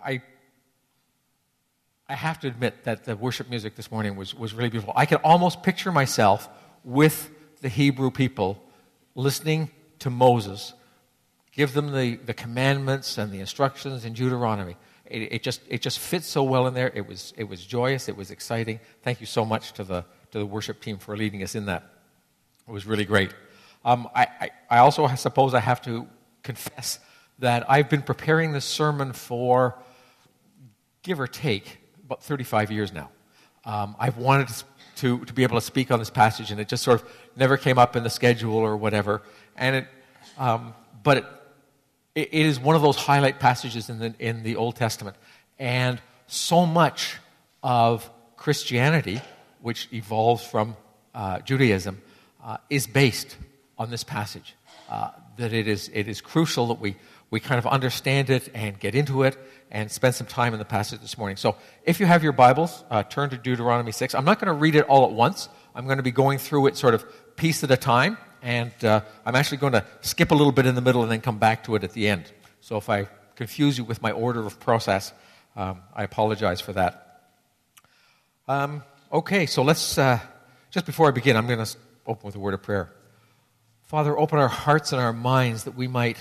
I have to admit that the worship music this morning was really beautiful. I can almost picture myself with the Hebrew people listening to Moses give them the commandments and the instructions in Deuteronomy. It just fits so well in there. It was joyous. It was exciting. Thank you so much to the worship team for leading us in that. It was really great. I also suppose I have to confess that I've been preparing this sermon for, give or take, about 35 years now. I've wanted to be able to speak on this passage, and it just sort of never came up in the schedule or whatever. And it is one of those highlight passages in the Old Testament. And so much of Christianity, which evolves from Judaism, is based on this passage. That it is crucial that we kind of understand it and get into it and spend some time in the passage this morning. So if you have your Bibles, turn to Deuteronomy 6. I'm not going to read it all at once. I'm going to be going through it sort of piece at a time, and I'm actually going to skip a little bit in the middle and then come back to it at the end. So if I confuse you with my order of process, I apologize for that. Okay, so let's, just before I begin, I'm going to open with a word of prayer. Father, open our hearts and our minds that we might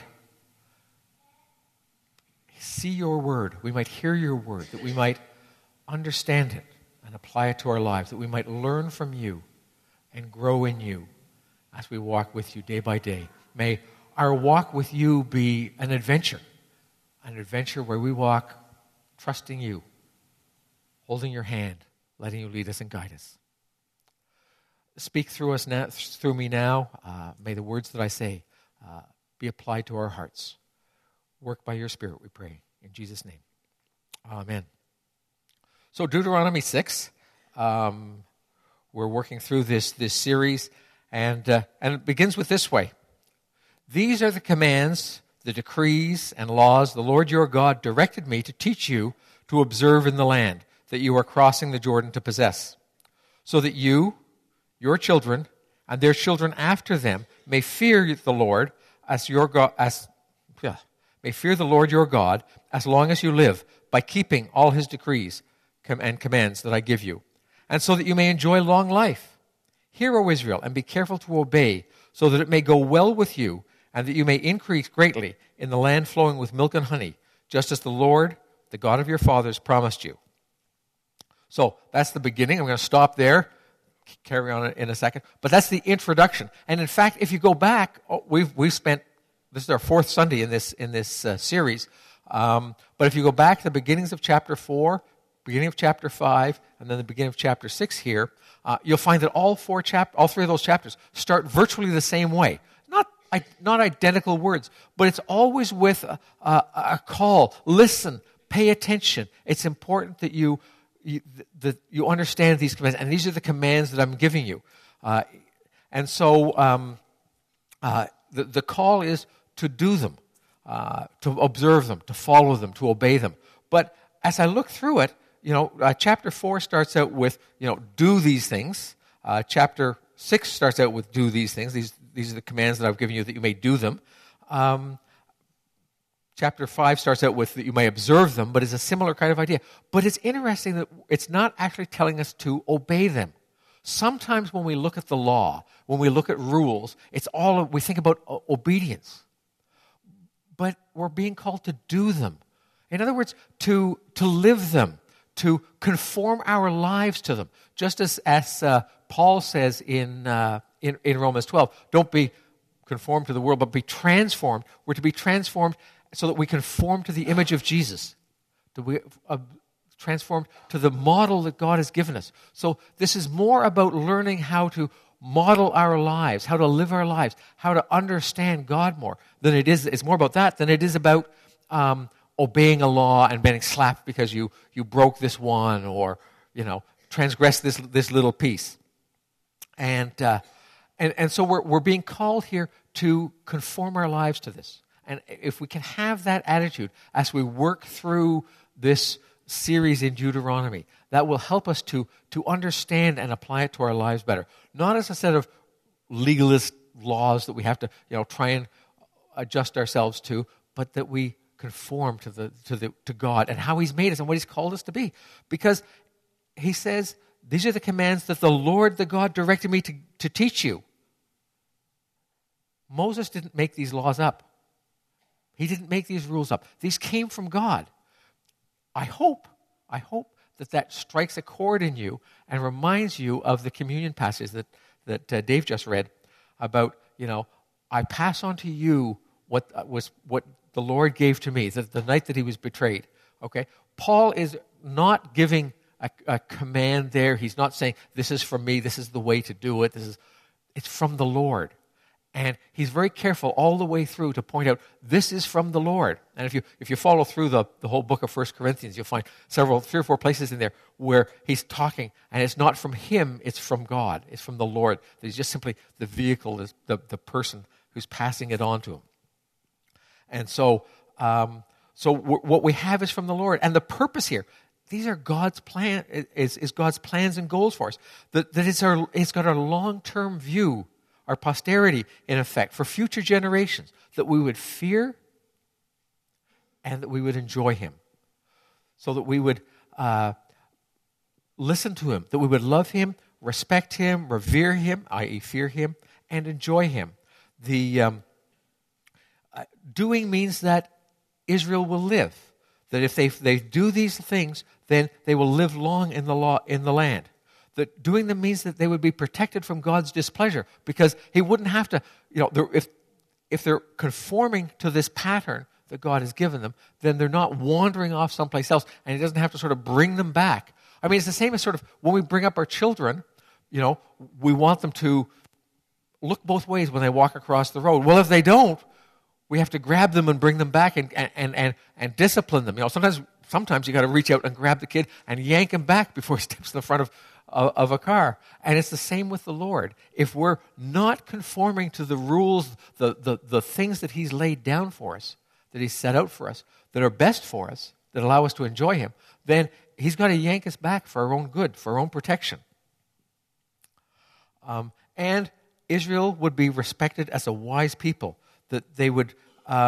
see your word, we might hear your word, that we might understand it and apply it to our lives, that we might learn from you and grow in you as we walk with you day by day. May our walk with you be an adventure where we walk trusting you, holding your hand, letting you lead us and guide us. Speak through us now, through me now. May the words that I say be applied to our hearts. Work by your Spirit, we pray. In Jesus' name. Amen. So Deuteronomy 6, we're working through this series, and it begins with this way. These are the commands, the decrees, and laws the Lord your God directed me to teach you to observe in the land that you are crossing the Jordan to possess, so that you, your children, and their children after them may fear the Lord may fear the Lord your God as long as you live, by keeping all his decrees and commands that I give you, and so that you may enjoy long life. Hear, O Israel, and be careful to obey, so that it may go well with you, and that you may increase greatly in the land flowing with milk and honey, just as the Lord, the God of your fathers, promised you. So that's the beginning. I'm going to stop there, carry on in a second. But that's the introduction. And in fact, if you go back, we've spent, this is our fourth Sunday in this series. But if you go back to the beginnings of chapter 4, beginning of chapter 5, and then the beginning of chapter 6 here, you'll find that all three of those chapters start virtually the same way. Not identical words, but it's always with a call. Listen, pay attention. It's important that you understand these commands, and these are the commands that I'm giving you. And so the call is to do them, to observe them, to follow them, to obey them. But as I look through it, chapter 4 starts out with, do these things. Chapter 6 starts out with do these things. These are the commands that I've given you that you may do them. Chapter 5 starts out with that you may observe them, but it's a similar kind of idea. But it's interesting that it's not actually telling us to obey them. Sometimes when we look at the law, when we look at rules, we think about obedience. But we're being called to do them. In other words, to live them, to conform our lives to them. Just as Paul says in Romans 12, don't be conformed to the world, but be transformed. We're to be transformed so that we conform to the image of Jesus, to be transformed to the model that God has given us. So this is more about learning how to model our lives, how to live our lives, how to understand God more than it is. It's more about that than it is about obeying a law and being slapped because you broke this one or transgressed this little piece. And so we're being called here to conform our lives to this. And if we can have that attitude as we work through this series in Deuteronomy, that will help us to understand and apply it to our lives better. Not as a set of legalist laws that we have to try and adjust ourselves to, but that we conform to God and how He's made us and what He's called us to be. Because He says, these are the commands that the Lord, the God, directed me to teach you. Moses didn't make these laws up. He didn't make these rules up. These came from God. I hope that strikes a chord in you and reminds you of the communion passage that Dave just read about, I pass on to you what the Lord gave to me, the night that He was betrayed. Okay? Paul is not giving a command there. He's not saying, this is from me, this is the way to do it. It's from the Lord. And he's very careful all the way through to point out, this is from the Lord. And if you follow through the whole book of 1 Corinthians, you'll find 3 or 4 places in there where he's talking, and it's not from him, it's from God. It's from the Lord. He's just simply the vehicle, the person who's passing it on to him. And so what we have is from the Lord. And the purpose here, these are God's plan, is God's plans and goals for us. That it's got our long-term view, our posterity, in effect, for future generations, that we would fear and that we would enjoy Him. So that we would listen to Him, that we would love Him, respect Him, revere Him, i.e. fear Him, and enjoy Him. The doing means that Israel will live. That if they do these things, then they will live long in the land. That doing them means that they would be protected from God's displeasure, because He wouldn't have to, if they're conforming to this pattern that God has given them, then they're not wandering off someplace else, and He doesn't have to sort of bring them back. I mean, it's the same as sort of when we bring up our children, we want them to look both ways when they walk across the road. Well, if they don't, we have to grab them and bring them back and discipline them. Sometimes you got to reach out and grab the kid and yank him back before he steps in the front of a car. And it's the same with the Lord. If we're not conforming to the rules, the things that He's laid down for us, that He's set out for us, that are best for us, that allow us to enjoy Him, then He's got to yank us back for our own good, for our own protection. And Israel would be respected as a wise people, that they would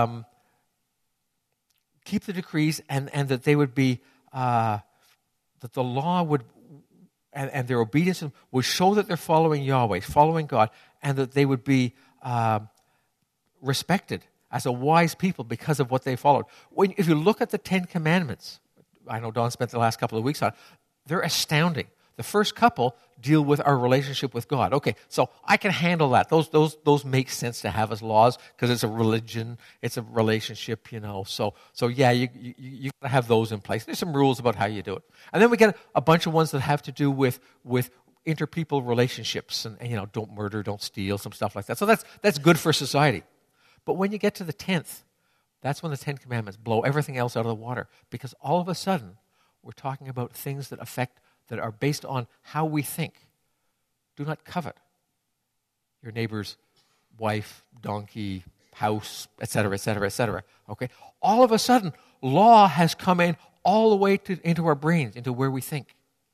keep the decrees, and that they would be, that the law would, and their obedience would show that they're following Yahweh, following God, and that they would be respected as a wise people because of what they followed. If you look at the 10 Commandments, I know Don spent the last couple of weeks on it, they're astounding. The first couple deal with our relationship with God. Okay, so I can handle that. Those make sense to have as laws because it's a religion, it's a relationship, So yeah, you gotta have those in place. There's some rules about how you do it, and then we get a bunch of ones that have to do with interpeople relationships, and don't murder, don't steal, some stuff like that. So that's good for society. But when you get to the 10th, that's when the 10 Commandments blow everything else out of the water, because all of a sudden we're talking about things that are based on how we think. Do not covet your neighbor's wife, donkey, house, etc., etc., etc. Okay? All of a sudden, law has come in all the way into our brains, into where we think.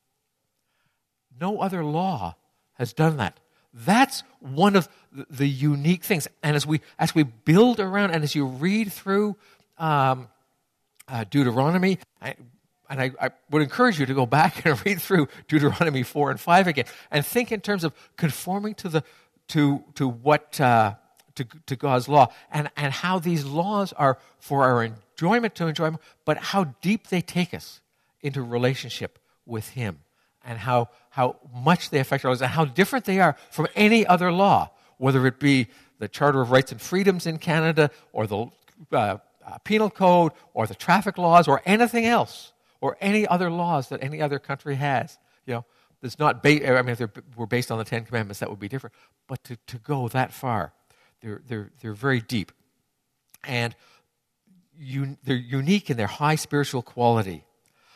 No other law has done that. That's one of the unique things. And as we build around, and as you read through Deuteronomy, and I would encourage you to go back and read through Deuteronomy 4 and 5 again, and think in terms of conforming to God's law, and how these laws are for our enjoyment, but how deep they take us into relationship with Him, and how much they affect our lives, and how different they are from any other law, whether it be the Charter of Rights and Freedoms in Canada, or the Penal Code, or the traffic laws, or anything else, or any other laws that any other country has. That's not if they were based on the 10 Commandments, that would be different. But to go that far, they're very deep, and they're unique in their high spiritual quality.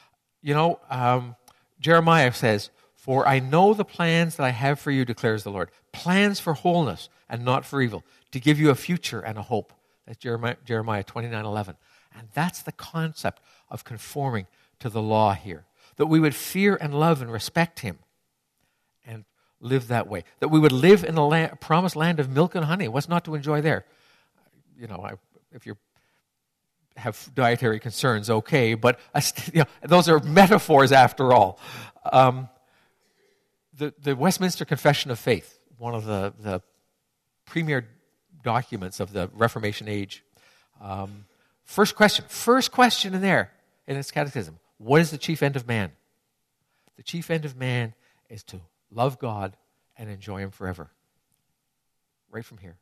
Jeremiah says, "For I know the plans that I have for you, declares the Lord, plans for wholeness and not for evil, to give you a future and a hope." That's Jeremiah 29:11, and that's the concept of conforming to the law here. That we would fear and love and respect Him and live that way. That we would live in the promised land of milk and honey. What's not to enjoy there? If you're have dietary concerns, okay, but those are metaphors after all. The Westminster Confession of Faith, one of the premier documents of the Reformation age, first question in there, in its catechism, what is the chief end of man? The chief end of man is to love God and enjoy Him forever. Right from here.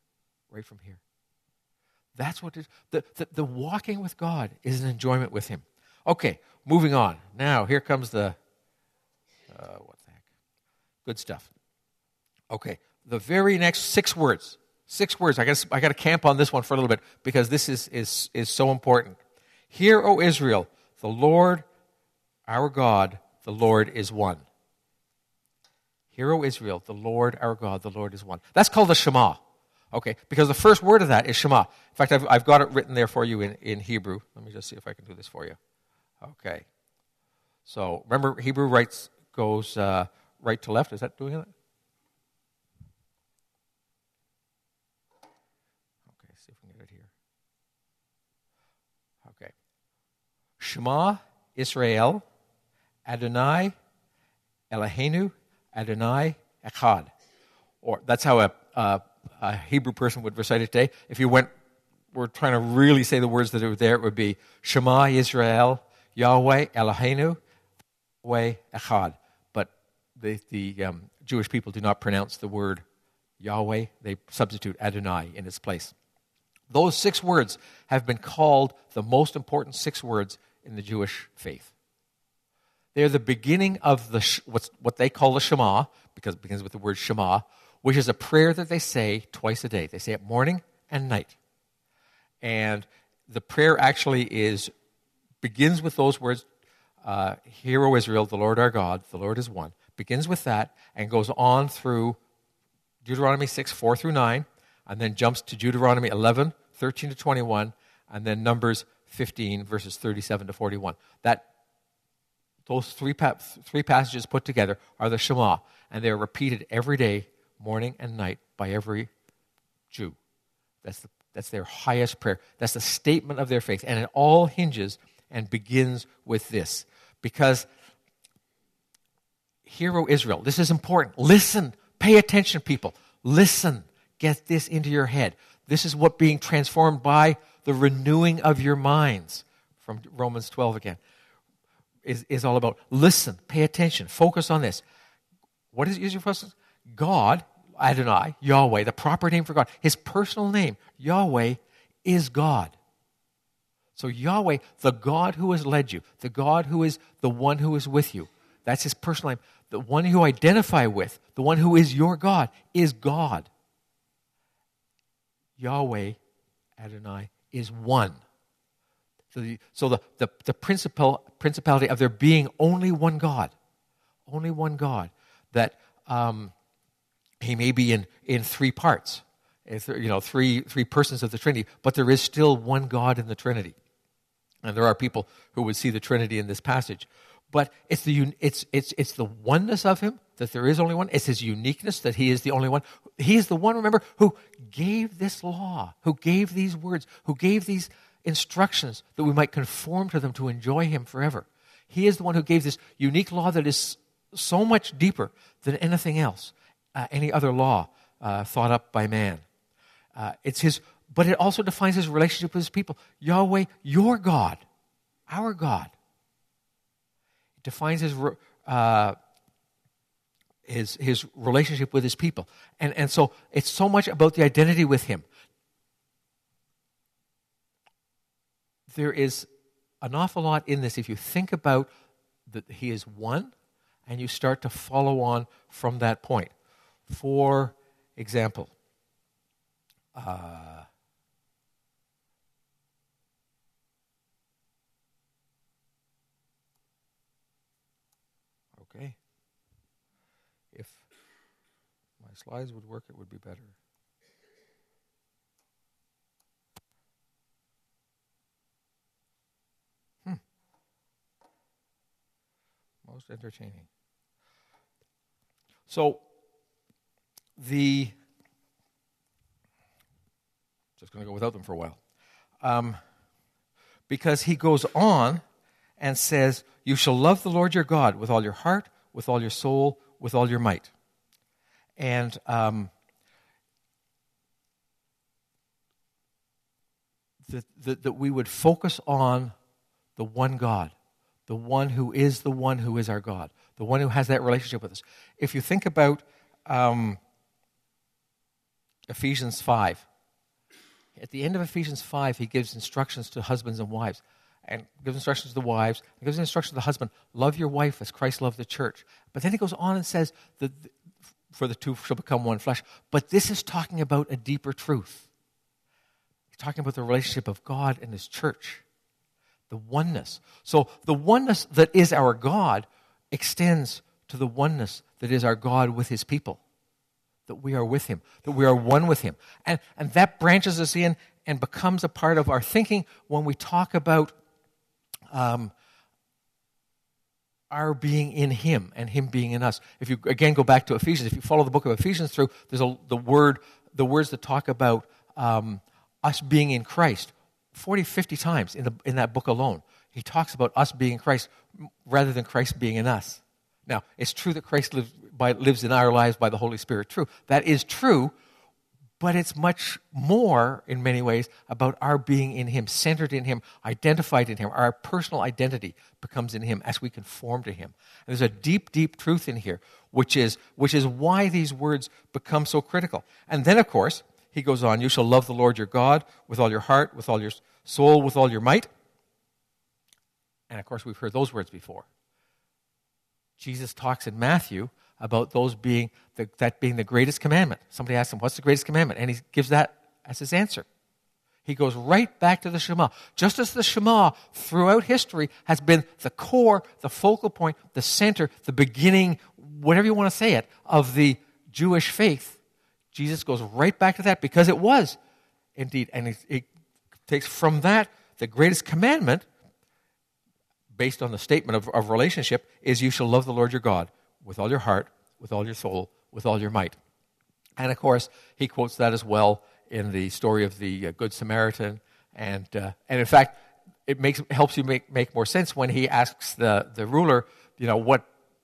That's what it is. The walking with God is an enjoyment with Him. Okay, moving on. Now, here comes the, what the heck? Good stuff. Okay, the very next 6 words. 6 words. I got to camp on this one for a little bit because this is so important. Hear, O Israel, the Lord, our God, the Lord is one. Hear, O Israel, the Lord, our God, the Lord is one. That's called the Shema. Okay, because the first word of that is Shema. In fact, I've got it written there for you in Hebrew. Let me just see if I can do this for you. Okay. So, remember, Hebrew goes right to left. Is that doing it? Okay, see if we can get it here. Okay. Shema Israel, Adonai Eloheinu, Adonai Echad. Or that's how a Hebrew person would recite it today. If you were trying to really say the words that are there, it would be Shema Israel, Yahweh Eloheinu, Yahweh Echad. But the Jewish people do not pronounce the word Yahweh. They substitute Adonai in its place. Those 6 words have been called the most important 6 words in the Jewish faith. They're the beginning of what they call the Shema, because it begins with the word Shema, which is a prayer that they say twice a day. They say it morning and night. And the prayer actually begins with those words, Hear, O Israel, the Lord our God, the Lord is one. Begins with that and goes on through Deuteronomy 6, 4 through 9, and then jumps to Deuteronomy 11, 13 to 21, and then Numbers 15, verses 37 to 41. Those three passages put together are the Shema, and they're repeated every day, morning and night, by every Jew. That's their highest prayer. That's the statement of their faith. And it all hinges and begins with this. Because, hear, O Israel, this is important. Listen, pay attention, people. Listen, get this into your head. This is what being transformed by the renewing of your minds, from Romans 12 again, is all about. Listen, pay attention, focus on this. What is it usually for us? God, Adonai, Yahweh, the proper name for God, His personal name, Yahweh, is God. So Yahweh, the God who has led you, the God who is the one who is with you, that's His personal name. The one you identify with, the one who is your God, is God. Yahweh, Adonai, is one. So the principality of there being only one God, that He may be in 3 parts, three persons of the Trinity, but there is still one God in the Trinity. And there are people who would see the Trinity in this passage. But it's the oneness of Him, that there is only one. It's His uniqueness, that He is the only one. He is the one, remember, who gave this law, who gave these words, who gave these instructions that we might conform to them to enjoy Him forever. He is the one who gave this unique law that is so much deeper than anything else, any other law thought up by man. But it also defines His relationship with His people. Yahweh, your God, our God. It defines His relationship with His people. And so it's so much about the identity with Him. There is an awful lot in this if you think about that He is one and you start to follow on from that point. For example, okay. If my slides would work, it would be better. Most entertaining. So, just going to go without them for a while. because he goes on and says, you shall love the Lord your God with all your heart, with all your soul, with all your might. And that we would focus on the one God, the one who is our God, the one who has that relationship with us. If you think about Ephesians 5, at the end of Ephesians 5, he gives instructions to husbands and wives, and gives instructions to the wives, and gives instructions to the husband, love your wife as Christ loved the church. But then he goes on and says, that for the two shall become one flesh. But this is talking about a deeper truth. He's talking about the relationship of God and his church, the oneness. So the oneness that is our God extends to the oneness that is our God with his people, that we are with him, that we are one with him. And that branches us in and becomes a part of our thinking when we talk about our being in him and him being in us. If you, again, go back to Ephesians, if you follow the book of Ephesians through, there's the words that talk about us being in Christ 40, 50 times in that book alone. He talks about us being in Christ rather than Christ being in us. Now, it's true that Christ lives in our lives by the Holy Spirit. True. That is true, but it's much more, in many ways, about our being in him, centered in him, identified in him. Our personal identity becomes in him as we conform to him. And there's a deep, deep truth in here, which is why these words become so critical. And then, of course, he goes on, you shall love the Lord your God with all your heart, with all your soul, with all your might. And, of course, we've heard those words before. Jesus talks in Matthew about those being that being the greatest commandment. Somebody asks him, what's the greatest commandment? And he gives that as his answer. He goes right back to the Shema. Just as the Shema throughout history has been the core, the focal point, the center, the beginning, whatever you want to say it, of the Jewish faith, Jesus goes right back to that because it was indeed. And it takes from that the greatest commandment, based on the statement of relationship, is you shall love the Lord your God with all your heart, with all your soul, with all your might. And of course, he quotes that as well in the story of the Good Samaritan. And in fact, it helps you make more sense when he asks the ruler, what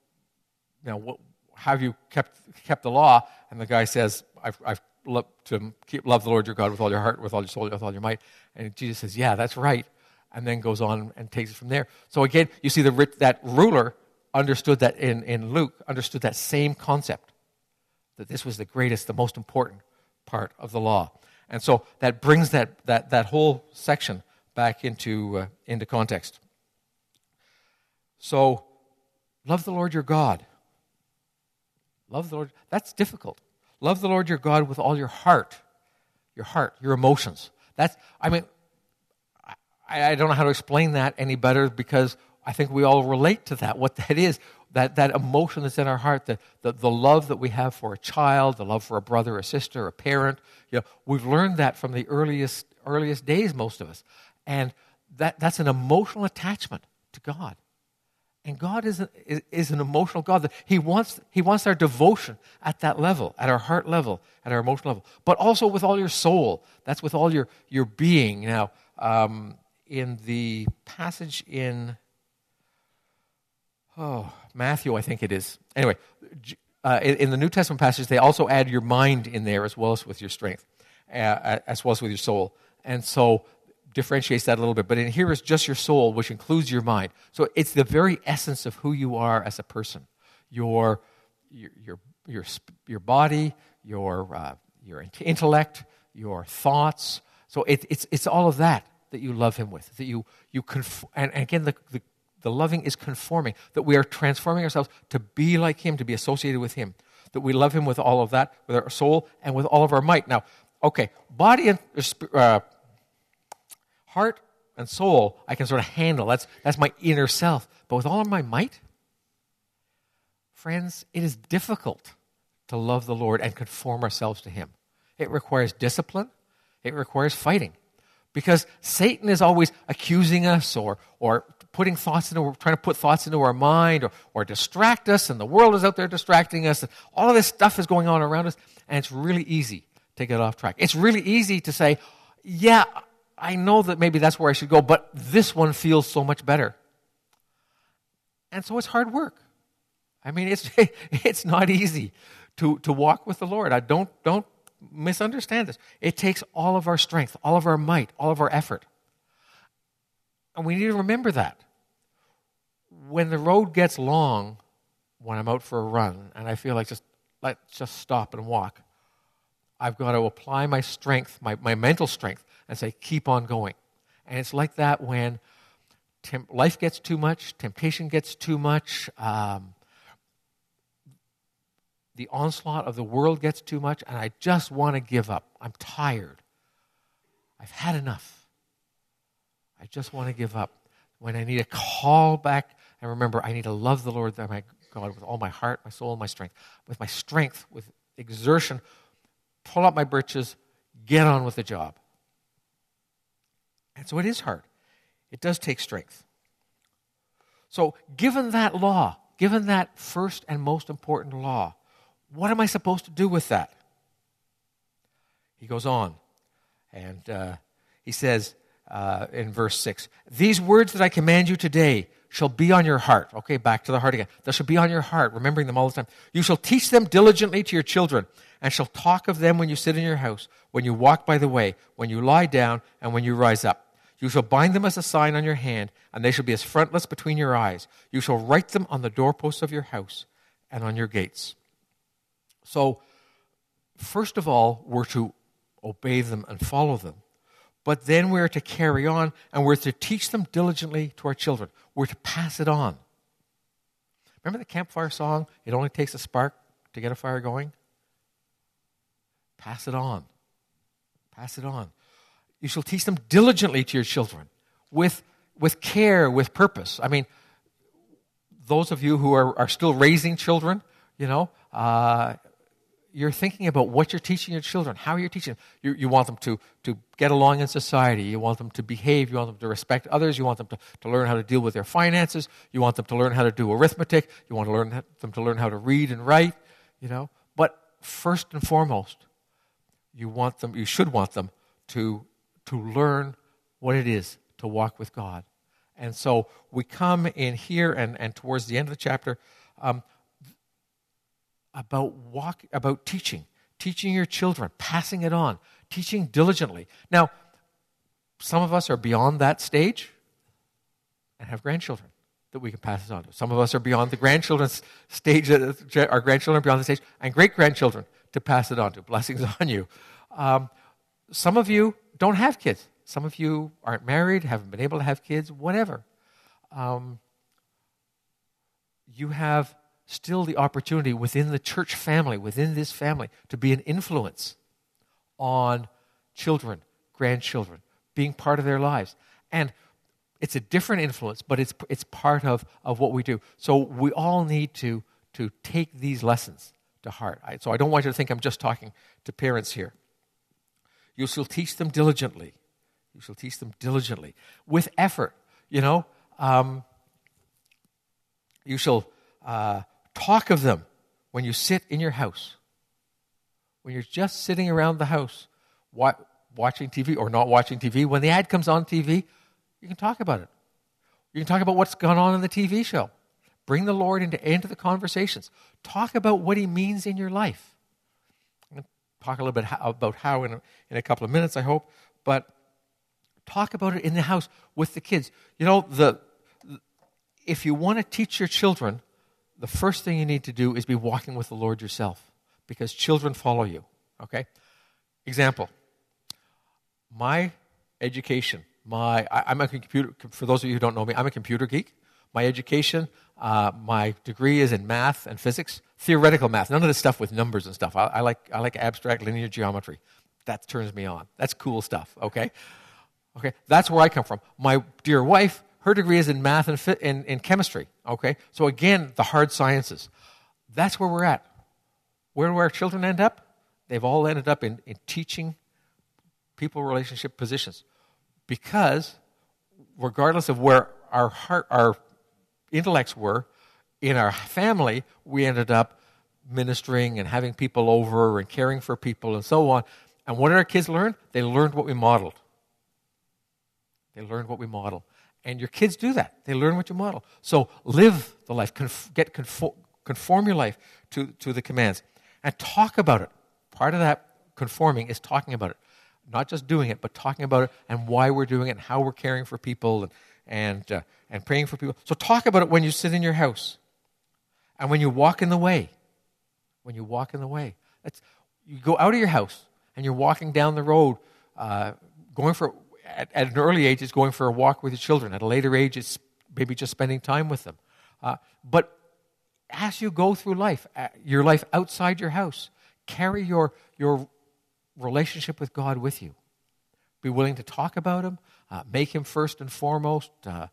have you kept the law? And the guy says, I've loved to love the Lord your God with all your heart, with all your soul, with all your might. And Jesus says, yeah, that's right. And then goes on and takes it from there. So again, you see that ruler understood that in Luke, understood that same concept, that this was the greatest, the most important part of the law. And so that brings that whole section back into context. So, love the Lord your God. Love the Lord. That's difficult. Love the Lord your God with all your heart, your emotions. I don't know how to explain that any better because I think we all relate to that, what that is, that emotion that's in our heart, the love that we have for a child, the love for a brother, a sister, a parent. We've learned that from the earliest days, most of us. And that's an emotional attachment to God. And God is an emotional God. That He wants our devotion at that level, at our heart level, at our emotional level. But also with all your soul. That's with all your being. Now, in the passage in Matthew, I think it is. Anyway, in the New Testament passage, they also add your mind in there as well as with your strength, as well as with your soul. And so differentiates that a little bit. But in here is just your soul, which includes your mind. So it's the very essence of who you are as a person. Your body, your intellect, your thoughts. So it's all of that you love him with. That you and again the loving is conforming, that we are transforming ourselves to be like him, to be associated with him, that we love him with all of that, with our soul and with all of our might. Now, okay, body and heart and soul, I can sort of handle. That's my inner self. But with all of my might, friends, it is difficult to love the Lord and conform ourselves to him. It requires discipline. It requires fighting. Because Satan is always accusing us or trying to put thoughts into our mind or distract us, and the world is out there distracting us. And all of this stuff is going on around us, and it's really easy to get off track. It's really easy to say, yeah, I know that maybe that's where I should go, but this one feels so much better. And so it's hard work. I mean, it's not easy to walk with the Lord. Don't misunderstand this. It takes all of our strength, all of our might, all of our effort. And we need to remember that. When the road gets long, when I'm out for a run, and I feel like let's just stop and walk, I've got to apply my strength, my mental strength, and say, keep on going. And it's like that when life gets too much, temptation gets too much, the onslaught of the world gets too much, and I just want to give up. I'm tired. I've had enough. I just want to give up. When I need to call back and remember, I need to love the Lord my God with all my heart, my soul, and my strength. With my strength, with exertion, pull up my britches, get on with the job. And so it is hard. It does take strength. So given that law, given that first and most important law, what am I supposed to do with that? He goes on, and he says in verse 6, these words that I command you today shall be on your heart. Okay, back to the heart again. They shall be on your heart, remembering them all the time. You shall teach them diligently to your children, and shall talk of them when you sit in your house, when you walk by the way, when you lie down, and when you rise up. You shall bind them as a sign on your hand, and they shall be as frontlets between your eyes. You shall write them on the doorposts of your house and on your gates. So, first of all, we're to obey them and follow them. But then we're to carry on, and we're to teach them diligently to our children. We're to pass it on. Remember the campfire song, "It only takes a spark to get a fire going"? Pass it on. Pass it on. You shall teach them diligently to your children, with care, with purpose. I mean, those of you who are still raising children, you're thinking about what you're teaching your children, how you're teaching them. You want them to get along in society. You want them to behave. You want them to respect others. You want them to learn how to deal with their finances. You want them to learn how to do arithmetic. You want them to learn how to read and write, But first and foremost, you should want them to learn what it is to walk with God. And so we come in here and towards the end of the chapter about teaching your children, passing it on, teaching diligently. Now, some of us are beyond that stage and have grandchildren that we can pass it on to. Some of us are beyond the grandchildren's stage, our grandchildren are beyond the stage, and great-grandchildren to pass it on to. Blessings on you. Some of you don't have kids. Some of you aren't married, haven't been able to have kids, whatever. You have still the opportunity within the church family, within this family, to be an influence on children, grandchildren, being part of their lives. And it's a different influence, but it's part of what we do. So we all need to take these lessons to heart. So I don't want you to think I'm just talking to parents here. You shall teach them diligently. You shall teach them diligently. With effort, You shall talk of them when you sit in your house. When you're just sitting around the house, watching TV or not watching TV. When the ad comes on TV, you can talk about it. You can talk about what's gone on in the TV show. Bring the Lord into the conversations. Talk about what He means in your life. I'm going to talk a little bit about how in a couple of minutes, I hope. But talk about it in the house with the kids. If you want to teach your children, the first thing you need to do is be walking with the Lord yourself, because children follow you, okay? Example, my education, I'm a computer, for those of you who don't know me, I'm a computer geek. My education, my degree is in math and physics, theoretical math, none of this stuff with numbers and stuff. I like abstract linear geometry. That turns me on. That's cool stuff, okay? Okay, that's where I come from. My dear wife, her degree is in math and in chemistry, okay? So again, the hard sciences. That's where we're at. Where do our children end up? They've all ended up in teaching people relationship positions. Because regardless of where our intellects were, in our family, we ended up ministering and having people over and caring for people and so on. And what did our kids learn? They learned what we modeled. They learn what we model. And your kids do that. They learn what you model. So live the life. Conform your life to the commands. And talk about it. Part of that conforming is talking about it. Not just doing it, but talking about it and why we're doing it and how we're caring for people and praying for people. So talk about it when you sit in your house and when you walk in the way. When you walk in the way. You go out of your house and you're walking down the road, at an early age, it's going for a walk with your children. At a later age, it's maybe just spending time with them. But as you go through life, your life outside your house, carry your relationship with God with you. Be willing to talk about Him. Make Him first and foremost.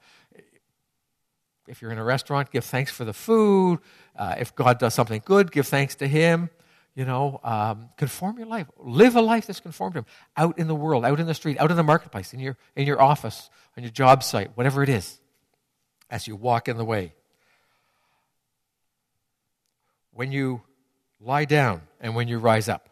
If you're in a restaurant, give thanks for the food. If God does something good, give thanks to Him. Conform your life. Live a life that's conformed to Him. Out in the world, out in the street, out in the marketplace, in your office, on your job site, whatever it is, as you walk in the way. When you lie down and when you rise up.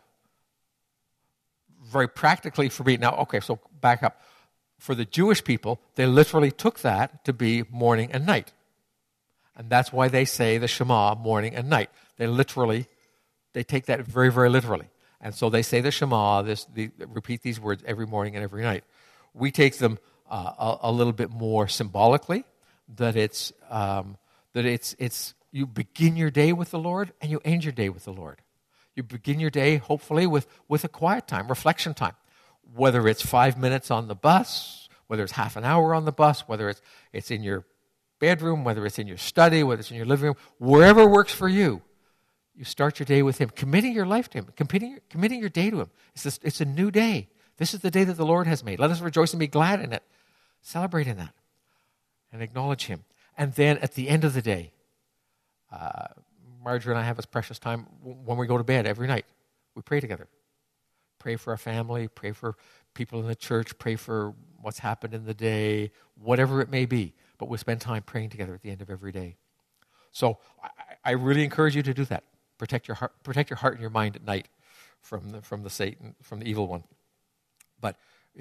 Very practically for me, now, okay, so back up. For the Jewish people, they literally took that to be morning and night. And that's why they say the Shema morning and night. They take that very, very literally. And so they say the Shema, repeat these words every morning and every night. We take them a little bit more symbolically, that it's you begin your day with the Lord and you end your day with the Lord. You begin your day, hopefully, with a quiet time, reflection time. Whether it's 5 minutes on the bus, whether it's half an hour on the bus, whether it's in your bedroom, whether it's in your study, whether it's in your living room, wherever works for you, you start your day with Him, committing your life to Him, committing your day to Him. It's a new day. This is the day that the Lord has made. Let us rejoice and be glad in it. Celebrate in that and acknowledge Him. And then at the end of the day, Marjorie and I have this precious time when we go to bed every night. We pray together. Pray for our family, pray for people in the church, pray for what's happened in the day, whatever it may be. But we spend time praying together at the end of every day. So I really encourage you to do that. Protect your heart and your mind at night from the Satan, from the evil one. But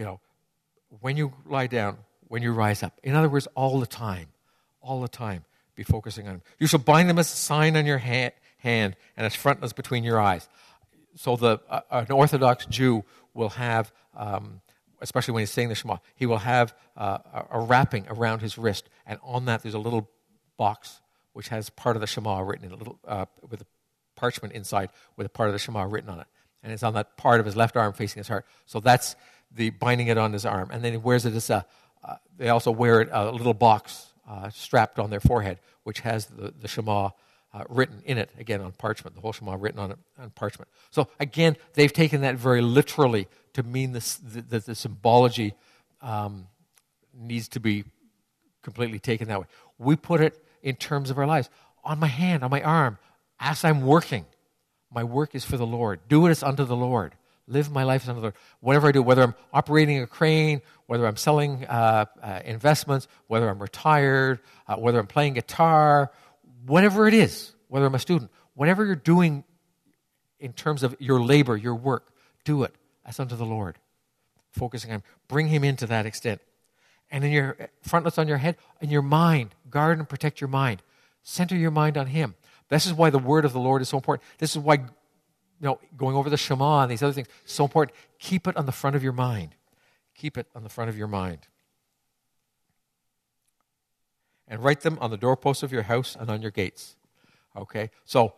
when you lie down, when you rise up, in other words, all the time, be focusing on Him. You shall bind them as a sign on your hand and as frontlets between your eyes. So an Orthodox Jew will have, especially when he's saying the Shema, he will have a wrapping around his wrist, and on that there's a little box which has part of the Shema written in with a parchment inside with a part of the Shema written on it. And it's on that part of his left arm facing his heart. So that's the binding it on his arm. And then he wears it as they also wear it a little box strapped on their forehead, which has the Shema written in it, again on parchment, the whole Shema written on parchment. So again, they've taken that very literally to mean that the symbology needs to be completely taken that way. We put it in terms of our lives. On my hand, on my arm, as I'm working, my work is for the Lord. Do it as unto the Lord. Live my life as unto the Lord. Whatever I do, whether I'm operating a crane, whether I'm selling investments, whether I'm retired, whether I'm playing guitar, whatever it is, whether I'm a student, whatever you're doing in terms of your labor, your work, do it as unto the Lord. Focusing on, bring Him into that extent. And in your frontlets on your head, in your mind, guard and protect your mind. Center your mind on Him. This is why the word of the Lord is so important. This is why going over the Shema and these other things is so important. Keep it on the front of your mind. Keep it on the front of your mind. And write them on the doorposts of your house and on your gates. Okay? So,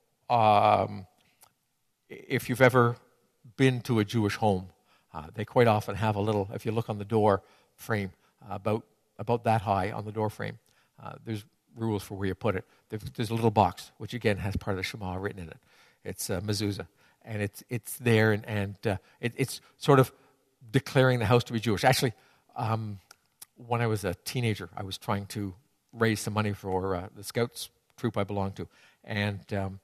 if you've ever been to a Jewish home, they quite often have a little, if you look on the door frame, about that high on the door frame, there's rules for where you put it. There's a little box, which again has part of the Shema written in it. It's mezuzah. And it's there, and it's sort of declaring the house to be Jewish. Actually, when I was a teenager, I was trying to raise some money for the Scouts troop I belonged to. And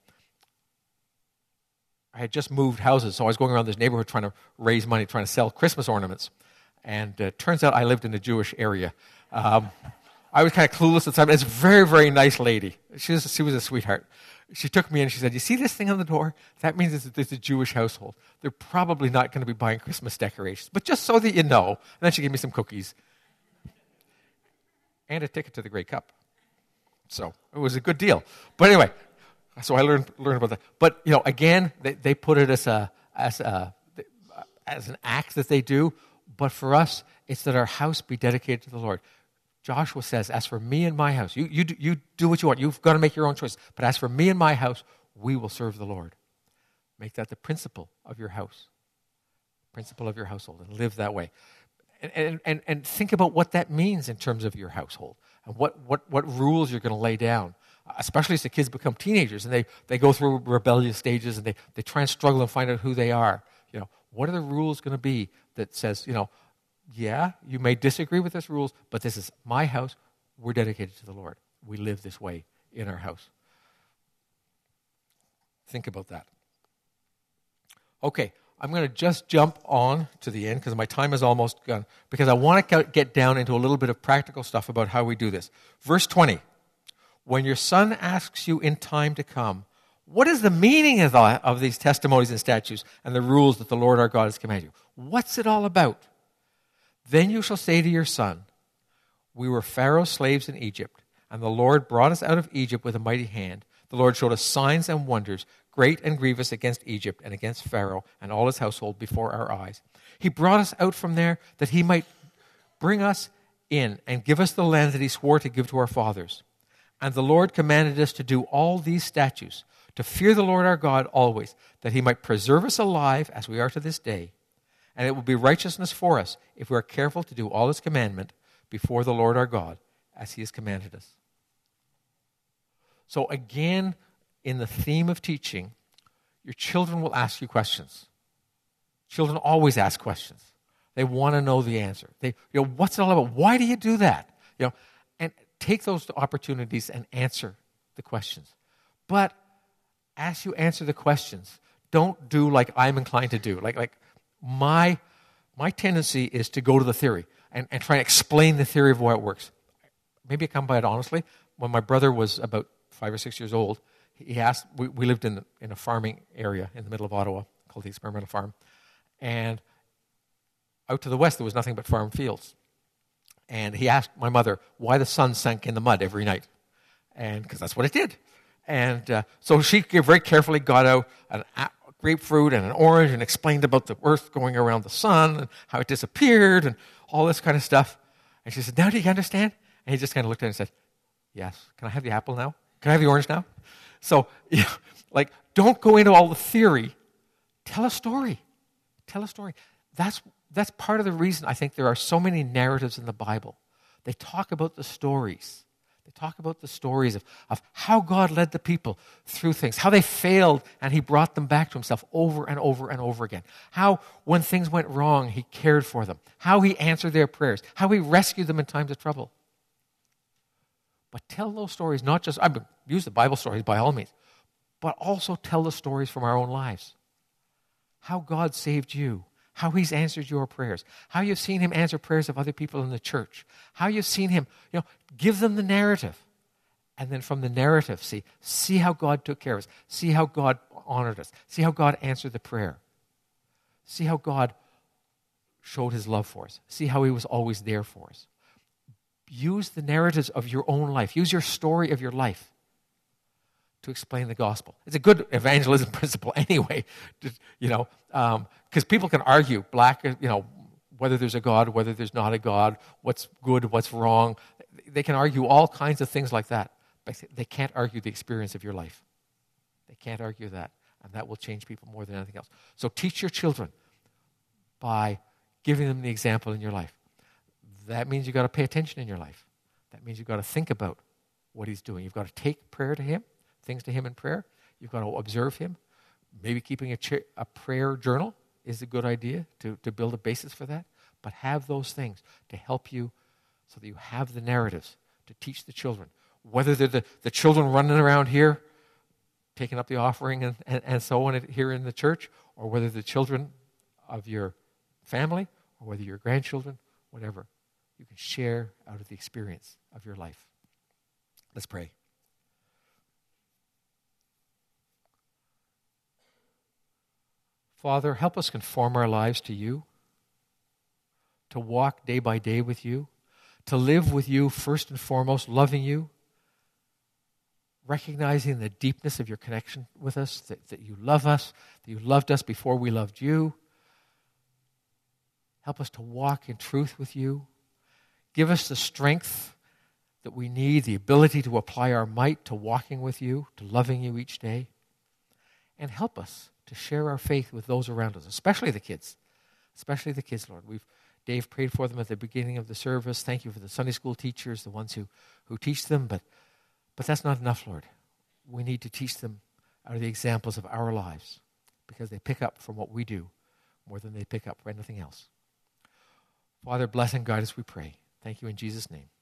I had just moved houses, so I was going around this neighborhood trying to raise money, trying to sell Christmas ornaments. And it turns out I lived in a Jewish area. I was kind of clueless at the time. It's a very, very nice lady. She was a sweetheart. She took me in and she said, "You see this thing on the door? That means it's a Jewish household. They're probably not going to be buying Christmas decorations, but just so that you know." And then she gave me some cookies. and a ticket to the Grey Cup. So it was a good deal. But anyway, so I learned about that. But, again, they put it as an act that they do. But for us, it's that our house be dedicated to the Lord. Joshua says, as for me and my house, you do what you want. You've got to make your own choice. But as for me and my house, we will serve the Lord. Make that the principle of your house, principle of your household, and live that way. And think about what that means in terms of your household and what rules you're going to lay down, especially as the kids become teenagers and they go through rebellious stages and they try and struggle and find out who they are. What are the rules going to be that says, yeah, you may disagree with these rules, but this is my house. We're dedicated to the Lord. We live this way in our house. Think about that. Okay, I'm going to just jump on to the end because my time is almost gone, because I want to get down into a little bit of practical stuff about how we do this. Verse 20, when your son asks you in time to come, what is the meaning of these testimonies and statutes and the rules that the Lord our God has commanded you? What's it all about? Then you shall say to your son, we were Pharaoh's slaves in Egypt, and the Lord brought us out of Egypt with a mighty hand. The Lord showed us signs and wonders, great and grievous, against Egypt and against Pharaoh and all his household before our eyes. He brought us out from there that he might bring us in and give us the land that he swore to give to our fathers. And the Lord commanded us to do all these statutes, to fear the Lord our God always, that he might preserve us alive as we are to this day. And it will be righteousness for us if we are careful to do all his commandment before the Lord our God, as he has commanded us. So again, in the theme of teaching, your children will ask you questions. Children always ask questions. They want to know the answer. What's it all about? Why do you do that? And take those opportunities and answer the questions. But as you answer the questions, don't do like I'm inclined to do. Like my tendency is to go to the theory and try and explain the theory of why it works. Maybe I come by it honestly. When my brother was about 5 or 6 years old, he asked, we lived in a farming area in the middle of Ottawa called the Experimental Farm. And out to the west, there was nothing but farm fields. And he asked my mother why the sun sank in the mud every night. And because that's what it did. And so she very carefully got out a grapefruit and an orange and explained about the earth going around the sun and how it disappeared and all this kind of stuff. And she said, now do you understand? And he just kind of looked at it and said, yes. Can I have the apple now? Can I have the orange now? So, don't go into all the theory. Tell a story. Tell a story. That's part of the reason I think there are so many narratives in the Bible. They talk about the stories. They talk about the stories of how God led the people through things, how they failed and he brought them back to himself over and over and over again. How, when things went wrong, he cared for them. How he answered their prayers. How he rescued them in times of trouble. But tell those stories, not just, use the Bible stories by all means, but also tell the stories from our own lives. How God saved you. How he's answered your prayers. How you've seen him answer prayers of other people in the church. How you've seen him, give them the narrative. And then from the narrative, see how God took care of us. See how God honored us. See how God answered the prayer. See how God showed his love for us. See how he was always there for us. Use the narratives of your own life. Use your story of your life to explain the gospel. It's a good evangelism principle anyway, because people can argue whether there's a God, whether there's not a God, what's good, what's wrong. They can argue all kinds of things like that, but they can't argue the experience of your life. They can't argue that, and that will change people more than anything else. So teach your children by giving them the example in your life. That means you've got to pay attention in your life. That means you've got to think about what he's doing. You've got to take prayer to him, things to him in prayer. You've got to observe him. Maybe keeping a prayer journal is a good idea to build a basis for that. But have those things to help you so that you have the narratives to teach the children. Whether they're the children running around here, taking up the offering and so on here in the church, or whether the children of your family, or whether your grandchildren, whatever. You can share out of the experience of your life. Let's pray. Father, help us conform our lives to you, to walk day by day with you, to live with you first and foremost, loving you, recognizing the deepness of your connection with us, that you love us, that you loved us before we loved you. Help us to walk in truth with you. Give us the strength that we need, the ability to apply our might to walking with you, to loving you each day. And help us to share our faith with those around us, especially the kids. Especially the kids, Lord. Dave prayed for them at the beginning of the service. Thank you for the Sunday school teachers, the ones who teach them. But that's not enough, Lord. We need to teach them out of the examples of our lives because they pick up from what we do more than they pick up for anything else. Father, bless and guide us, we pray. Thank you in Jesus' name.